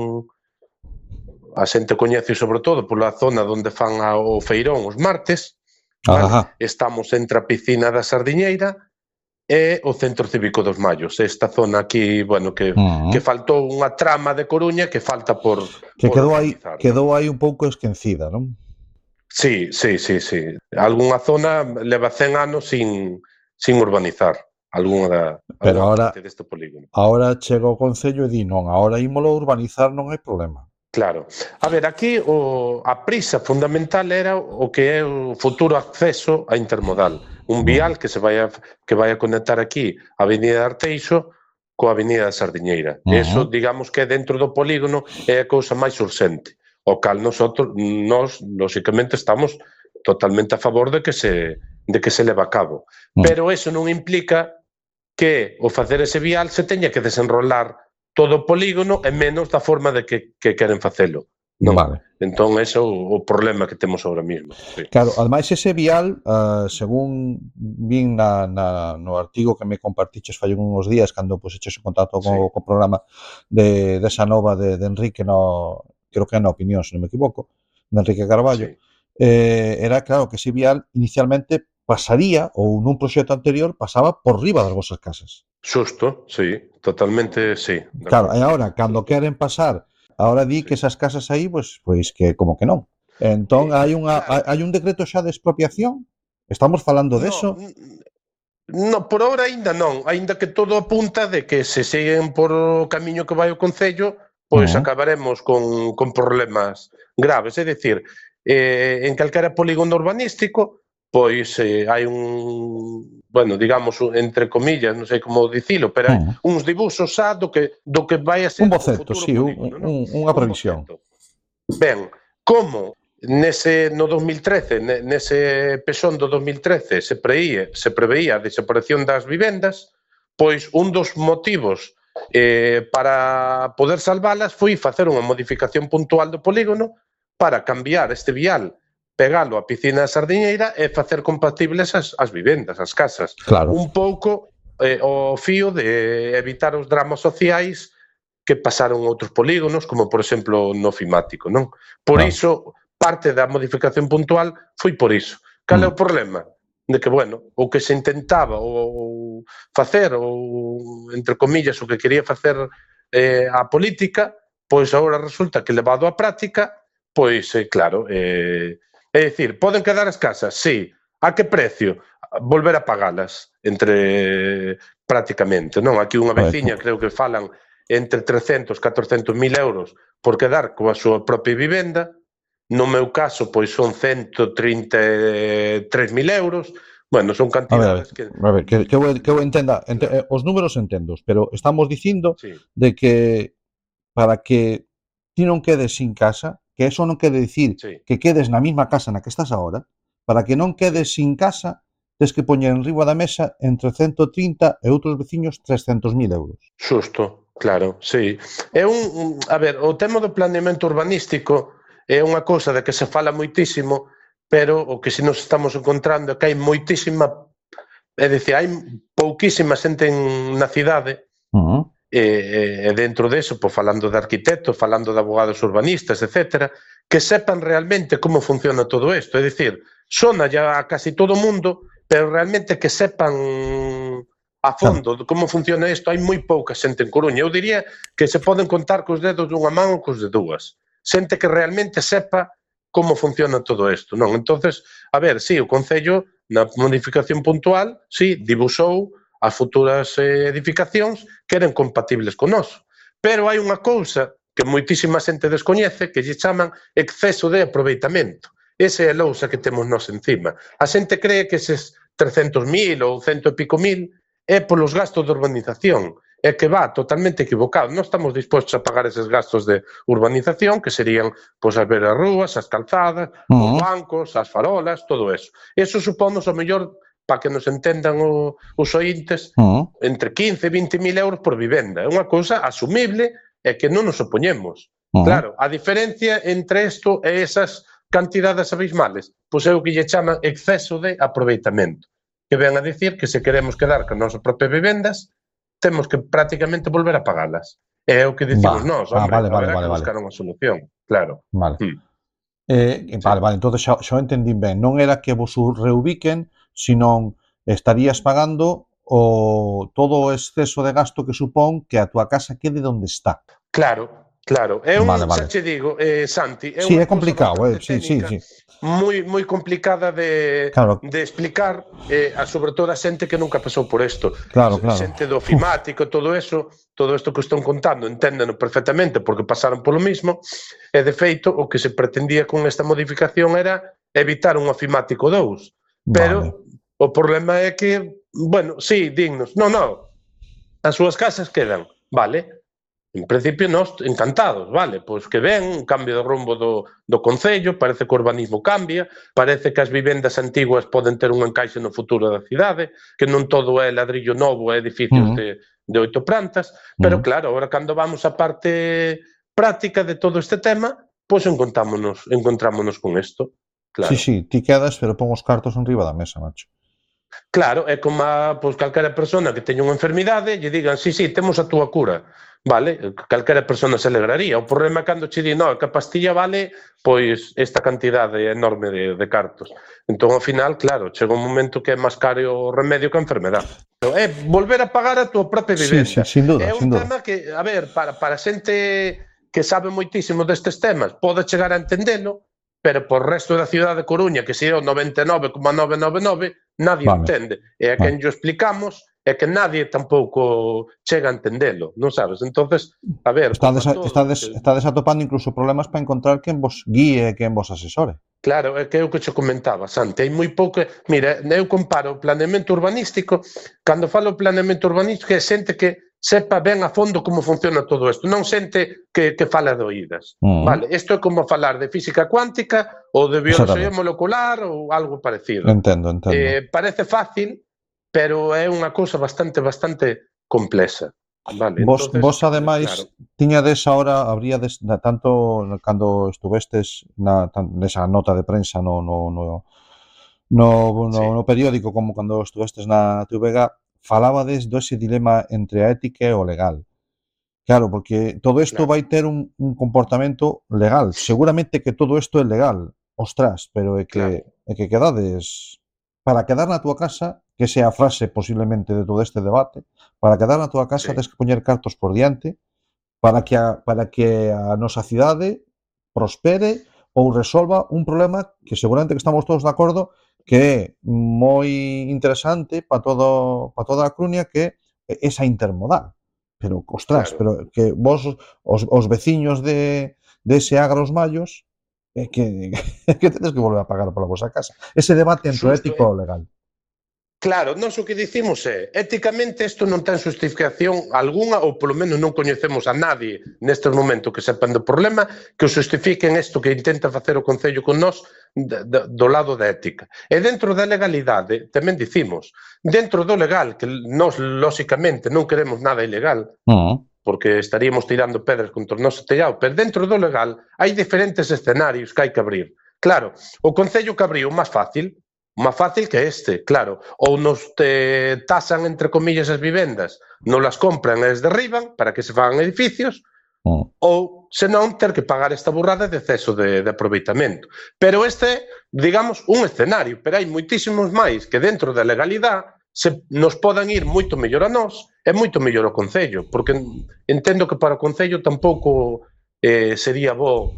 a xente coñece sobre todo pola zona onde fan o feirón os martes, vale? Estamos entre a piscina da Sardiñeira e o Centro Cívico dos Mallos. Esta zona aquí, bueno, que faltou unha trama de Coruña que falta por... Que quedou aí un pouco esquecida, non? Sí. Algúnha zona leva 100 anos sin urbanizar. Pero ahora deste polígono. Ahora chega o Concello e di non, ahora ímolo urbanizar, non hai problema. Claro. A ver, aquí a prisa fundamental era o que é o futuro acceso a intermodal. Un vial que vai a conectar aquí a Avenida de Arteixo coa Avenida da Sardiñeira. Eso, digamos que dentro do polígono é a cousa máis urxente. O cal nós, lóxicamente, estamos totalmente a favor de que se leva a cabo. Pero eso non implica que o facer ese vial se teña que desenrolar todo o polígono e menos da forma de que queren facelo. Non? Vale. Entón, ese é o problema que temos ahora mesmo. Sí. Claro, ademais ese vial, según vin no artigo que me compartiches fai uns días cando puseches en contacto co programa desa nova de Enrique, creo que é na Opinión, se non me equivoco, de Enrique Carballo, era claro que ese vial inicialmente pasaría, ou nun proxecto anterior, pasaba por riba das vosas casas. Xusto, sí, totalmente, sí. Claro, e agora, cando queren pasar, agora di que esas casas aí, pois que como que non. Entón, hai un decreto xa de expropiación? Estamos falando deso? No, por ahora ainda non, ainda que todo apunta de que se seguen por o camiño que vai o Concello, pois acabaremos con problemas graves. É dicir, en calquera polígono urbanístico, pois hai bueno, digamos, entre comillas, non sei como dicilo, pero hai uns dibuxos xa do que vai a ser un boceto, sí, unha previsión. Ben, como no 2013, nese pezón do 2013 se preveía a desaparición das vivendas, pois un dos motivos para poder salvalas foi facer unha modificación puntual do polígono para cambiar este vial, pegalo á piscina da Sardiñeira e facer compatibles as vivendas, as casas. Claro. Un pouco o fío de evitar os dramas sociais que pasaron outros polígonos, como por exemplo no Fimático, non? Por iso, parte da modificación puntual foi por iso. Cal é o problema? De que, bueno, o que se intentaba ou facer, ou, entre comillas, o que quería facer a política, pois agora resulta que levado á práctica, pois, claro, é dicir, poden quedar as casas? Sí. A que precio? Volver a pagalas, entre prácticamente, non? Aquí unha veciña, creo que falan entre 300 e 400 mil euros por quedar coa súa propia vivenda. No meu caso, pois son 133.000 euros. Bueno, son cantidades que eu entenda, os números entendos, pero estamos dicindo de que para que ti non quedes sin casa, que eso non quere dicir que quedes na mesma casa na que estás agora, para que non quedes sin casa, tens que poñer en riba da mesa entre 130 e outros veciños 300.000 euros. Xusto, claro, sí. A ver, o tema do planeamento urbanístico é unha cousa de que se fala moitísimo, pero o que se nos estamos encontrando é que hai moitísima, é dicir, hai pouquísima xente na cidade, e dentro deso, falando de arquitectos, falando de abogados urbanistas, etc., que sepan realmente como funciona todo isto. É dicir, sona ya a casi todo o mundo, pero realmente que sepan a fondo de como funciona isto. Hai moi pouca xente en Coruña. Eu diría que se poden contar cos dedos dunha man ou cos de dúas. Xente que realmente sepa como funciona todo isto, non? Entonces, a ver, sí, o Concello, na modificación puntual, sí, dibuixou as futuras edificacións que eran compatibles con nós. Pero hai unha cousa que moitísima xente descoñece que lle chaman exceso de aproveitamento. Ese é a lousa que temos nós encima. A xente cree que eses 300.000 ou 100 e pico mil é polos gastos de urbanización. É que va totalmente equivocado. Non estamos dispostos a pagar eses gastos de urbanización, que serían pois, as beirarrúas, as calzadas, os bancos, as farolas, todo eso. Eso supónos, ao mellor, para que nos entendan os ointes, entre 15 e 20.000 euros por vivenda. É unha cousa asumible e que non nos opoñemos. Claro, a diferencia entre isto e esas cantidades abismales, pois é o que lle chaman exceso de aproveitamento, que ven a dicir que se queremos quedar con as nosas propias vivendas, temos que prácticamente volver a pagalas. É o que dicimos nós, hombre, haberá que buscar unha solución, claro. Vale, entón xa entendín ben. Non era que vos reubiquen, senón estarías pagando todo o exceso de gasto que supón que a túa casa quede onde está. Claro. É xa che digo, Santi, é unha complicado, sí. Moi complicada de explicar, sobre todo a xente que nunca pasou por isto. Claro. Xente do Fimático, todo isto que están contando, enténdeno perfectamente porque pasaron polo mismo, e de feito o que se pretendía con esta modificación era evitar un Fimático 2. Pero o problema é que, bueno, sí, dignos. Non, as súas casas quedan, vale. En principio, nós encantados, vale? Pois que ven, un cambio de rumbo do Concello, parece que o urbanismo cambia, parece que as vivendas antiguas poden ter un encaixe no futuro da cidade, que non todo é ladrillo novo, é edificios de 8 plantas, pero claro, agora cando vamos á parte práctica de todo este tema, pois encontrámonos con isto. Claro. Sí, ti quedas, pero pon os cartos en riba da mesa, macho. Claro, é como calquera persona que teña unha enfermidade, lle digan, sí, temos a túa cura. Vale, calquera persona se alegraría. O problema é cando che di, que a pastilla vale pois esta cantidade enorme de cartos. Entón, ao final, claro, chega un momento que é máis caro o remedio que a enfermedade. É volver a pagar a túa propia vivenda. Sí, sin duda. É un tema que, a ver, para xente que sabe moitísimo destes temas, pode chegar a entendelo, pero por resto da cidade de Coruña, que se é o 99,999, nadie entende. E a quen yo explicamos é que nadie tampouco chega a entendelo, non sabes? Entonces, a ver... Estades atopando incluso problemas para encontrar quen vos guíe, quen vos asesore. Claro, é que é o que che comentaba, Santi, hai moi pouco... Mira, eu comparo o planeamento urbanístico, cando falo planeamento urbanístico é xente que sepa ben a fondo como funciona todo isto, non xente que fala de oídas. Vale, isto é como falar de física cuántica ou de bioloxía molecular ou algo parecido. Entendo. Parece fácil, pero é unha cousa bastante complexa. Vale, Vos ademais, claro. tiñades ahora, habríades, tanto cando estuvestes nesa nota de prensa no periódico como cando estuvestes na TVG, falábades do ese dilema entre a ética e o legal. Claro, porque todo isto vai ter un comportamento legal. Seguramente que todo isto é legal, ostras, pero é que quedades... Para quedar na túa casa, que sea a frase posiblemente de todo este debate, para quedar na túa casa tens que poñer cartos por diante para que a nosa cidade prospere ou resolva un problema que seguramente que estamos todos de acordo que é moi interesante para toda a Coruña, que é esa intermodal. Pero, ostras, pero que vos, os veciños de ese Agra os Mallos, que tedes que volver a pagar pola vosa casa. Ese debate entre o ético e o legal. Claro, nós o que dicimos é, éticamente isto non ten justificación algunha, ou polo menos non coñecemos a nadie neste momento que sepan do problema que o justifiquen isto que intenta facer o Concello con nós do lado da ética. E dentro da legalidade, tamén dicimos, dentro do legal, que nós, lóxicamente, non queremos nada ilegal, porque estaríamos tirando pedras contra o noso tellado, pero dentro do legal hai diferentes escenarios que hai que abrir. Claro, o Concello que abriu máis fácil que este, claro, ou nos tasan, entre comillas, as vivendas, non las compran e as derriban para que se fagan edificios, ou, senón, ter que pagar esta burrada de exceso de aproveitamento. Pero este, digamos, un escenario, pero hai moitísimos máis que dentro da legalidade nos podan ir moito mellor a nós e moito mellor ao Concello, porque entendo que para o Concello tampouco sería bo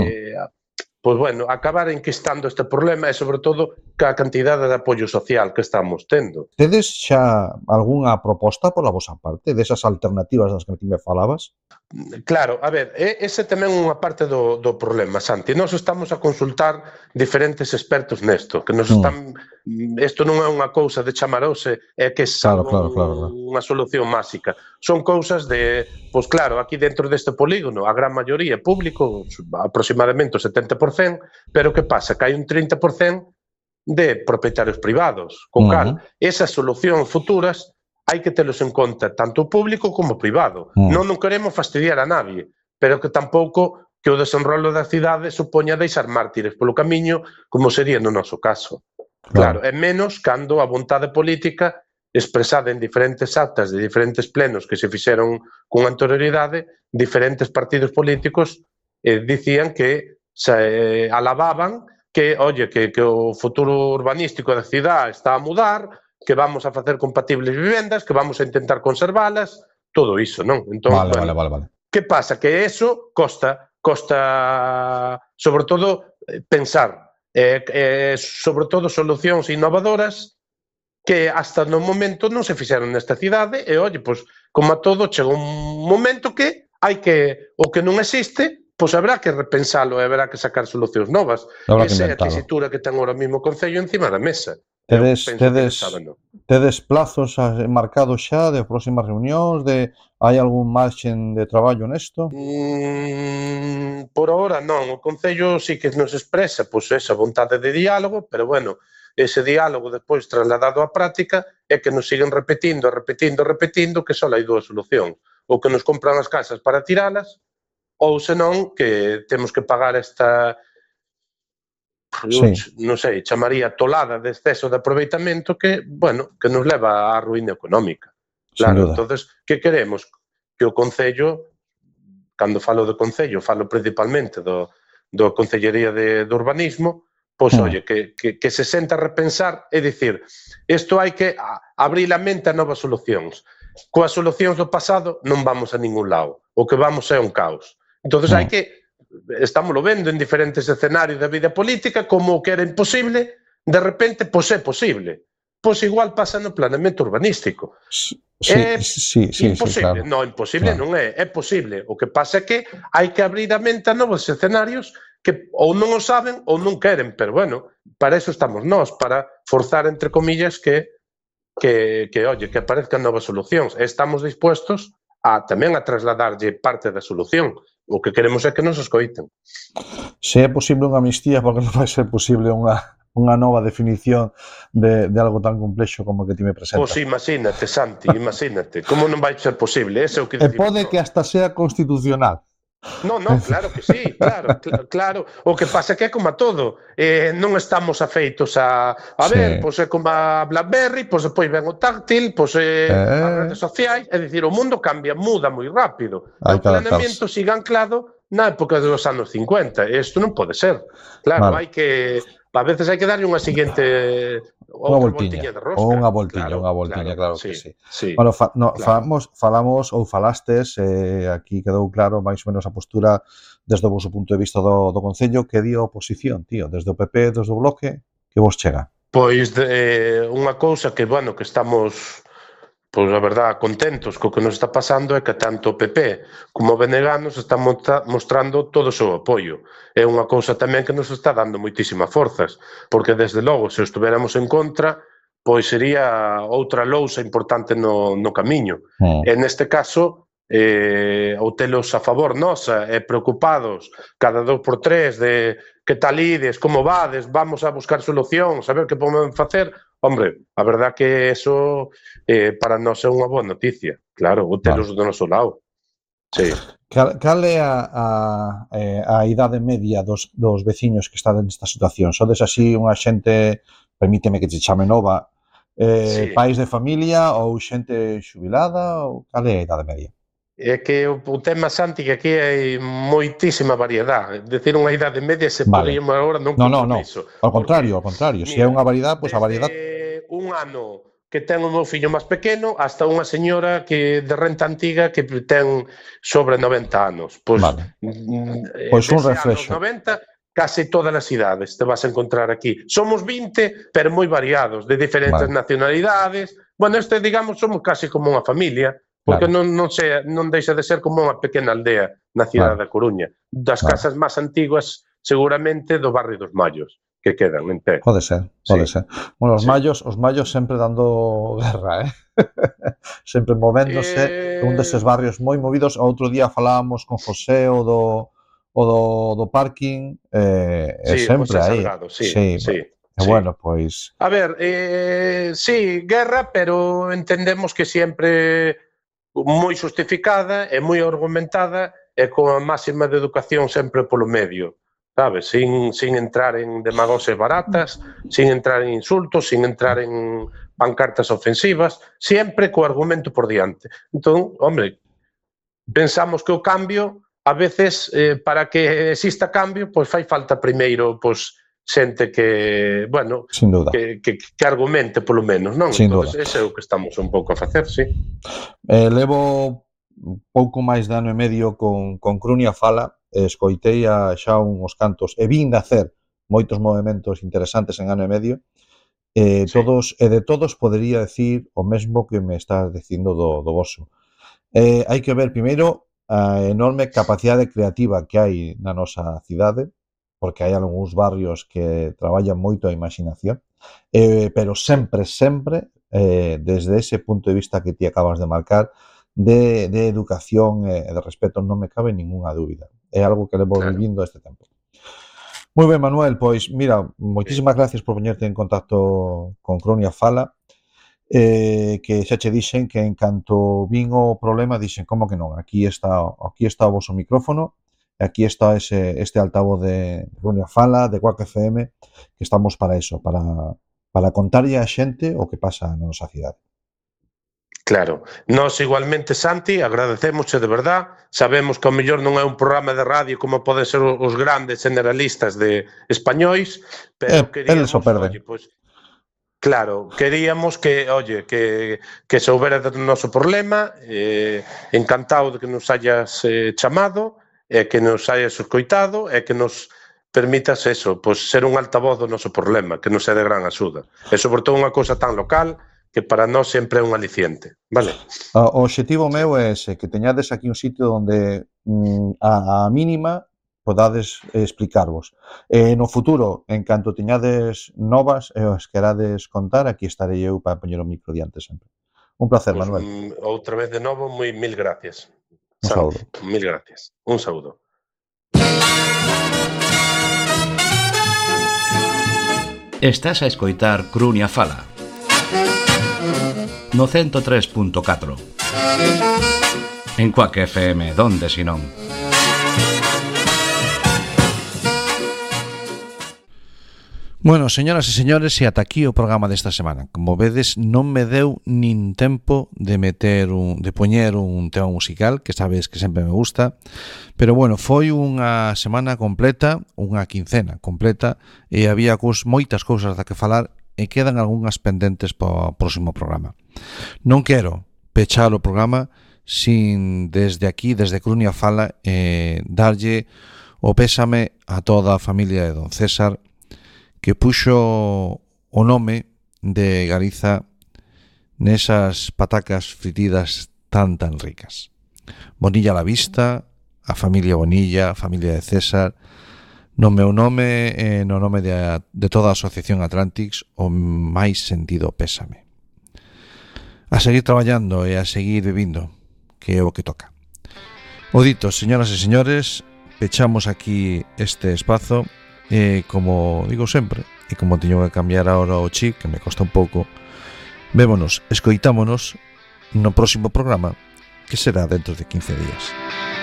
pois bueno, acabar enquistando este problema e, sobre todo, ca cantidade de apoio social que estamos tendo. Tedes xa algunha proposta pola vosa parte desas alternativas das que ti me falabas? Claro, a ver, ese tamén é unha parte do problema, Santi. Nós estamos a consultar diferentes expertos nesto, que nos están... Isto non é unha cousa de chamarose e que salga unha solución máxica. Son cousas de... Pois claro, aquí dentro deste polígono, a gran maioría público, aproximadamente o 70%, pero que pasa? Que hai un 30% de propietarios privados, con cal esas solucións futuras hai que telos en conta, tanto o público como o privado. Non queremos fastidiar a nadie, pero que tampouco que o desenrolo da cidade supoña deixar mártires polo camiño, como sería no noso caso. Claro, e menos cando a vontade política expresada en diferentes actas de diferentes plenos que se fixeron con anterioridade, diferentes partidos políticos dicían que se alababan que, oye, que o futuro urbanístico da cidade está a mudar, que vamos a facer compatibles vivendas, que vamos a intentar conservalas, todo iso, non? Entón, vale. Que pasa? Que eso costa sobre todo pensar, sobre todo solucións innovadoras que hasta no momento non se fixeron nesta cidade e, oye, pois, como a todo, chega un momento que hai que, o que non existe, pois habrá que repensalo e habrá que sacar solucións novas. Esa é a tesitura que ten ahora mismo o Concello encima da mesa. Tedes plazos marcados xa de próximas reunións? Hai algún marxen de traballo nesto? Por ahora non. O Concello sí que nos expresa pois esa vontade de diálogo, pero bueno, ese diálogo despois trasladado á práctica é que nos siguen repetindo que só hai dúas solucións. Ou que nos compran as casas para tiralas, ou senón que temos que pagar esta... non sei, chamaría tolada de exceso de aproveitamento que, bueno, que nos leva á ruína económica. Claro, entonces, que queremos? Que o Concello, cando falo de Concello, falo principalmente do Concellería de Urbanismo, pois, oye, que se senta a repensar e dicir, isto hai que abrir a mente a novas solucións. Coas solucións do pasado non vamos a ningún lado. O que vamos é un caos. Entonces, hai que... Estámoslo vendo en diferentes escenarios da vida política, como o que era imposible, de repente, pois é posible. Pois igual pasa no planeamento urbanístico. É imposible. Non, imposible non é. É posible. O que pasa é que hai que abrir a mente a novos escenarios que ou non o saben ou non queren, pero bueno, para eso estamos nós, para forzar, entre comillas, que aparezcan novas solucións. Estamos dispuestos tamén a trasladarlle parte da solución. O que queremos é que nos escoiten. Se é posible unha amnistía, porque non vai ser posible unha unha nova definición de algo tan complexo como que ti me presentas. Pois imagínate, Santi, imagínate. Como non vai ser posible? Ese é o que E pode que hasta sea constitucional. Non, claro que sí, claro. O que pasa é que é como a todo. Non estamos afeitos a ver, pois é como a BlackBerry, pois depois ven o táctil, pois as redes sociais, é dicir, o mundo cambia, muda moi rápido. O planeamento sigue anclado na época dos anos 50. Isto non pode ser. Claro, hai que... A veces hai que darlle unha seguinte... Unha voltiña de rosca. Ou unha voltiña, claro que sí. Bueno, falamos ou falastes, aquí quedou claro máis ou menos a postura desde o vosso punto de vista do Concello. Que di a oposición, tío? Desde o PP, desde o Bloque, que vos chega? Pois unha cousa que, bueno, que estamos... Pois, a verdad, contentos co que nos está pasando é que tanto o PP como o BNG nos están mostrando todo o seu apoio. É unha cousa tamén que nos está dando moitísimas forzas, porque, desde logo, se estuveramos en contra, pois sería outra lousa importante no camiño. E neste caso, ou telos a favor nosa e preocupados cada 2x3 de que tal ides, como vades, vamos a buscar solucións, a ver que podemos facer. Hombre, a verdad que eso para nós é unha boa noticia, claro, o telos do noso lado. Sí. Cal é a idade media dos veciños que están nesta situación? Sodes así unha xente, permíteme que te chame nova, pais de familia ou xente xubilada, ou cal é a idade media? É que o tema, Santi, que aquí hai moitísima variedade. Decir unha idade media se poderíamos agora non compromiso. Ao contrario. Se é unha variedade, pois a variedade... Un ano que ten o meu fillo máis pequeno hasta unha señora que de renta antiga que ten sobre 90 anos. Pois un reflexo. 90, case todas as idades te vas a encontrar aquí. Somos 20, pero moi variados, de diferentes nacionalidades. Bueno, digamos, somos case como unha familia. Porque non deixa de ser como unha pequena aldea na cidade da Coruña. Das casas máis antiguas, seguramente, do barrio dos Mallos, que quedan en pé. Pode ser. Bueno, os mallos sempre dando guerra, sempre movéndose, un deses barrios moi movidos. Outro día falábamos con José o do parking, sempre aí. Bueno, pois... A ver, sí, guerra, pero entendemos que sempre... moi justificada e moi argumentada e coa máxima de educación sempre polo medio, sabes? Sin entrar en demagosias baratas, sin entrar en insultos, sin entrar en pancartas ofensivas, sempre co argumento por diante. Entón, hombre, pensamos que o cambio, a veces, para que exista cambio, pois fai falta primeiro, pois, xente que, bueno, que argumente polo menos, non? Entón, ese é o que estamos un pouco a facer, sí. Levo pouco máis de ano e medio con Crunia Fala, escoitei xa uns cantos e vin de hacer moitos movementos interesantes en ano e medio, de todos podería decir o mesmo que me estás dicindo do voso. Hai que ver primeiro a enorme capacidade creativa que hai na nosa cidade, porque hai algúns barrios que traballan moito a imaginación, pero sempre, desde ese punto de vista que ti acabas de marcar, de educación e de respeto, non me cabe ninguna dúbida. É algo que levo vivindo este tempo. Moi ben, Manuel, pois, mira, moitísimas gracias por poñerte en contacto con Crunia Fala, que xa che dixen que en canto vin o problema, dixen, como que non, aquí está o voso micrófono, aquí está este altavoz de Crunia Fala, de Quack FM, que estamos para eso, para contarlle a xente o que pasa na nosa cidade. Claro. Nós igualmente, Santi, agradecémosche de verdad. Sabemos que ao mellor non é un programa de radio como poden ser os grandes generalistas de españois, pero queríamos... Claro, queríamos que soubera do noso problema, encantado de que nos hayas chamado, e que nos hayas escoitado e que nos permitas eso, pois ser un altavoz do noso problema, que nos é de gran axuda. E sobre todo unha cousa tan local que para nós sempre é un aliciente, vale? O obxectivo meu é ese, que teñades aquí un sitio onde a mínima podades explicarvos. No futuro, en canto teñades novas e os querades contar, aquí estarei eu para poñer o micro diante sempre. Un placer, Manuel. Outra vez de novo, mil gracias. Un saúdo. Mil gracias. Un saúdo. Estás a escoitar Crunia Fala no 103.4 en Quack FM, donde si non. Bueno, señoras e señores, e ata aquí o programa desta semana. Como vedes, non me deu nin tempo de poñer un tema musical, que sabes que sempre me gusta. Pero bueno, foi unha semana completa, unha quincena completa, e había moitas cousas da que falar, e quedan algunhas pendentes para o próximo programa. Non quero pechar o programa sin desde aquí, desde Crunia Fala, darlle o pésame a toda a familia de Don César, que puxo o nome de Galiza nesas patacas fritidas tan ricas. Bonilla a la vista, a familia Bonilla, a familia de César, no meu nome e no nome de toda a Asociación Atlantics, o máis sentido pésame. A seguir traballando e a seguir vivindo, que é o que toca. O dito, señoras e señores, pechamos aquí este espazo. E como digo sempre, e como teño que cambiar ahora o chip, que me costa un pouco, vémonos, escoitámonos no próximo programa, que será dentro de 15 días.